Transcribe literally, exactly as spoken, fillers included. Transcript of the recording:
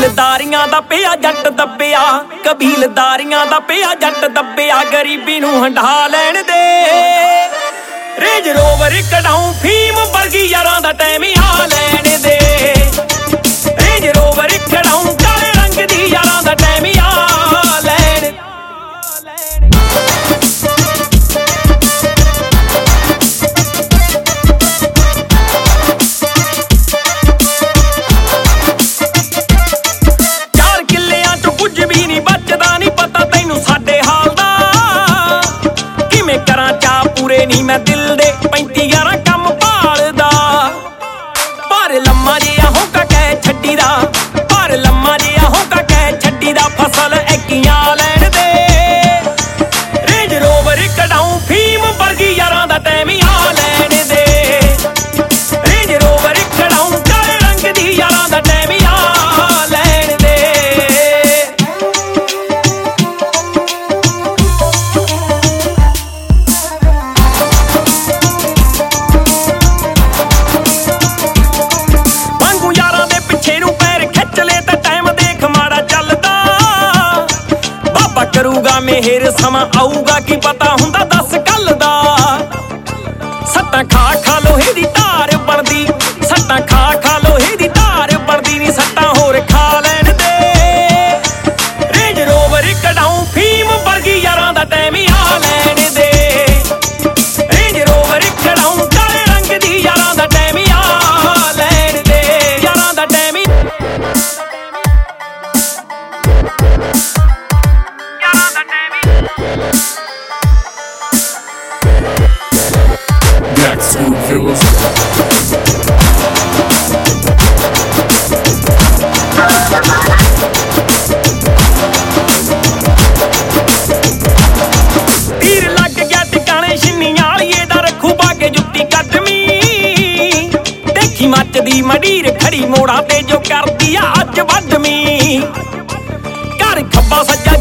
ਕਬੀਲਦਾਰੀਆਂ ਦਾ ਪਿਆ ਜੱਟ ਦੱਬਿਆ, ਕਬੀਲਦਾਰੀਆਂ ਦਾ ਪਿਆ ਜੱਟ ਦੱਬਿਆ, ਗਰੀਬੀ ਨੂੰ ਹੰਢਾ ਲੈਣ ਦੇ। ਰੇਂਜ ਰੋਵਰ ਕਢਾਉਂ ਫੀਮ ਵਰਗੀ ਯਾਰਾਂ ਦਾ ਟਾਈਮ ਆ ਲੈਣ ਦੇ। ਰੇਂਜ ਰੋਵਰ ਕਢਾਉਂ ਕਾਲੇ ਰੰਗ ਦੀ ਯਾਰਾਂ ਦਾ ਟਾਈਮ ਆ ਲੈਣ। ਚਾਰ ਕਿੱਲਿਆਂ ਚੋਂ ਕੁਝ ਵੀ ਨਹੀਂ ਬਚਦਾ, ਨਹੀਂ ਪਤਾ ਤੈਨੂੰ ਸਾਡੇ ਹਾਲ ਦਾ। ਕਿਵੇਂ ਕਰਾਂ ਚਾਅ ਪੂਰੇ ਨਹੀਂ ਮੈਂ ਦਿਲ ਦੇ, ਪੈਂਤੀ ਯਾਰਾਂ ਕੰਮ ਭਾਲਦਾ। ਪਰ ਲੰਮਾ ਜਿਹਾ ਹੋਕਾ ਕਹਿ ਛੱਡੀ ਦਾ, ਪਰ ਲੰਮਾ ਜਿਹਾ ਹੋਕਾ ਕਹਿ ਛੱਡੀ ਦਾ, ਫਸਲ ਐਕੀਆਂ ਲੈਣ ਦੇ। ਰੇਂਜ ਰੋਵਰ ਕਢਾਉਂ ਫੀਮ ਵਰਗੀ ਯਾਰਾਂ ਦਾ ਟਾਈਮ ਆ ਲੈਣ ਦੇ। ਰੇਂਜ ਰੋਵਰ ਕਢਾਉਂ ਕਾਲੇ ਰੰਗ ਦੀ ਯਾਰਾਂ ਦਾ ਟਾਈਮ ਆ ਲੈਣ ਦੇ। ਵਾਂਗੂ ਯਾਰਾਂ ਦੇ ਪਿੱਛੇ ਨੂੰ ਪੈਰ ਖਿੱਚ ਲੈ ਤਾਂ ਟਾਈਮ ਦੇਖ ਮਾੜਾ ਚੱਲਦਾ। ਬਾਬਾ ਕਰੂਗਾ ਮਿਹਰ ਸਮਾਂ ਆਊਗਾ, ਕੀ ਪਤਾ ਹੁੰਦਾ ਦੱਸ ਕੱਲ ਦਾ। ਸੱਟਾਂ ਖਾ ਖਾ ਲੋਹੇ ਦੀ ਧਾਰ ਬਣਦੀ, ਸੱਟਾਂ ਖਾ ਖਾ ਲੋਹੇ ਦੀ ਧਾਰ ਬਣਦੀ, ਨੀ ਸੱਟਾਂ ਹੋਰ ਖਾ ਲੈਣ ਦੇ। ਰੇਂਜ ਰੋਵਰ ਕਢਾਉਂ ਫੀਮ ਵਰਗੀ ਯਾਰਾਂ ਦਾ ਟਾਈਮ ਆ ਲੈਣ ਦੇ। ਰੇਂਜ ਰੋਵਰ ਕਢਾਉਂ ਕਾਲੇ ਰੰਗ ਦੀ ਯਾਰਾਂ ਦਾ ਟਾਈਮ ਆ ਲੈਣ ਦੇ। ਯਾਰਾਂ ਦਾ ਟਾਈਮ ਯਾਰਾਂ ਦਾ ਟਾਈਮ Black School Killers. ਤੀਰ ਲੱਗ ਗਿਆ ਟਿਕਾਣੇ ਛਿੰਨੀਆਂ ਵਾਲੀਏ ਦਾ, ਰੱਖੂ ਪਾ ਕੇ ਜੁੱਤੀ ਕੱਢਵੀਂ। ਦੇਖੀ ਮੱਚਦੀ ਮੰਡੀਰ ਖੜੀ ਮੋੜਾਂ ਤੇ ਜੋ ਕਰਦੀ ਆ ਅੱਜ ਵੱਢਵੀਂ। ਘਰ ਖੱਬਾ ਸੱਜਾ